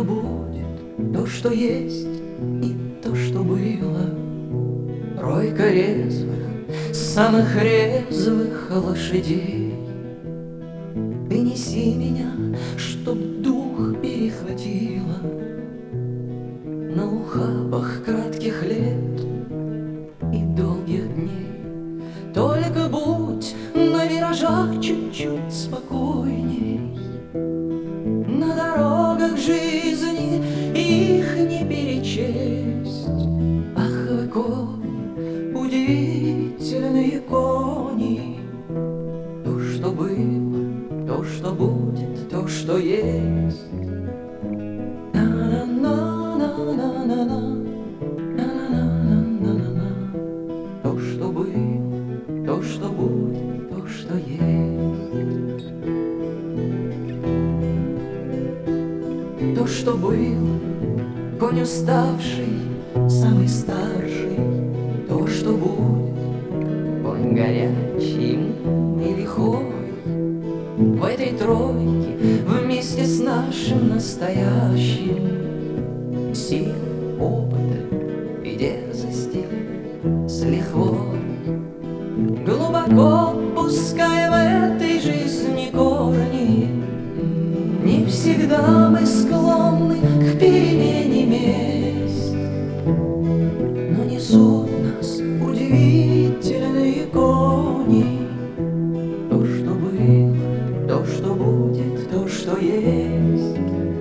будет, то, что есть, и то, что было. Тройка резвых, самых резвых лошадей. Ты неси меня, чтоб дух перехватило на ухабах кратких лет и долгих дней. Только будь на виражах чуть-чуть спокойней. На дорогах жизни их не перечесть. Ах, вы кони, удивительные кони. То, что было, то, что будет, то, что есть. То, что было, то, что будет, то, что есть. То, что было, конь уставший, самый старший. То, что будет, конь горячий и лихой. В этой тройке вместе с нашим настоящим силы, опыта и дерзости с лихвой. Глубоко пускай в этой жизни корни, не всегда мы склонны к перемене мест, но несут нас удивительные кони. То, что было, то, что будет, то, что есть.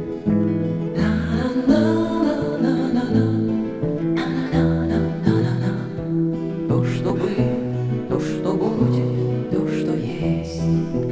То, что было, то, что будет, то, что есть.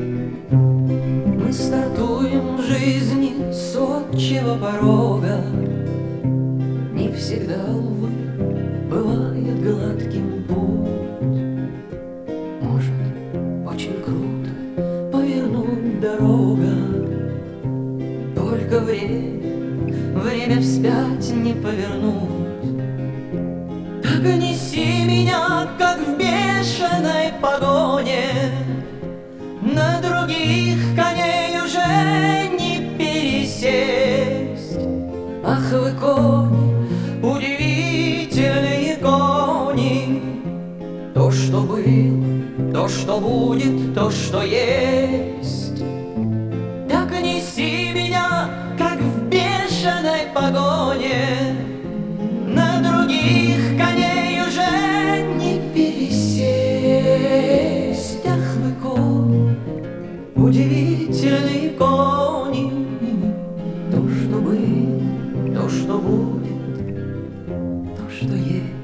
Мы стартуем в жизни с отчего порога. Не всегда, увы, бывает гладким путь. Может, очень круто повернуть дорога. Только время вспять не повернуть. Так неси меня, как в бешеной погоне. На других коней уже не пересесть. Ах, вы кони, удивительные кони. То, что было, то, что будет, то, что есть. Так неси меня, как в бешеной погоне. На других коней уже не пересесть. Ах, вы кони, удивительные кони. То, что было, то, что будет, то, что есть.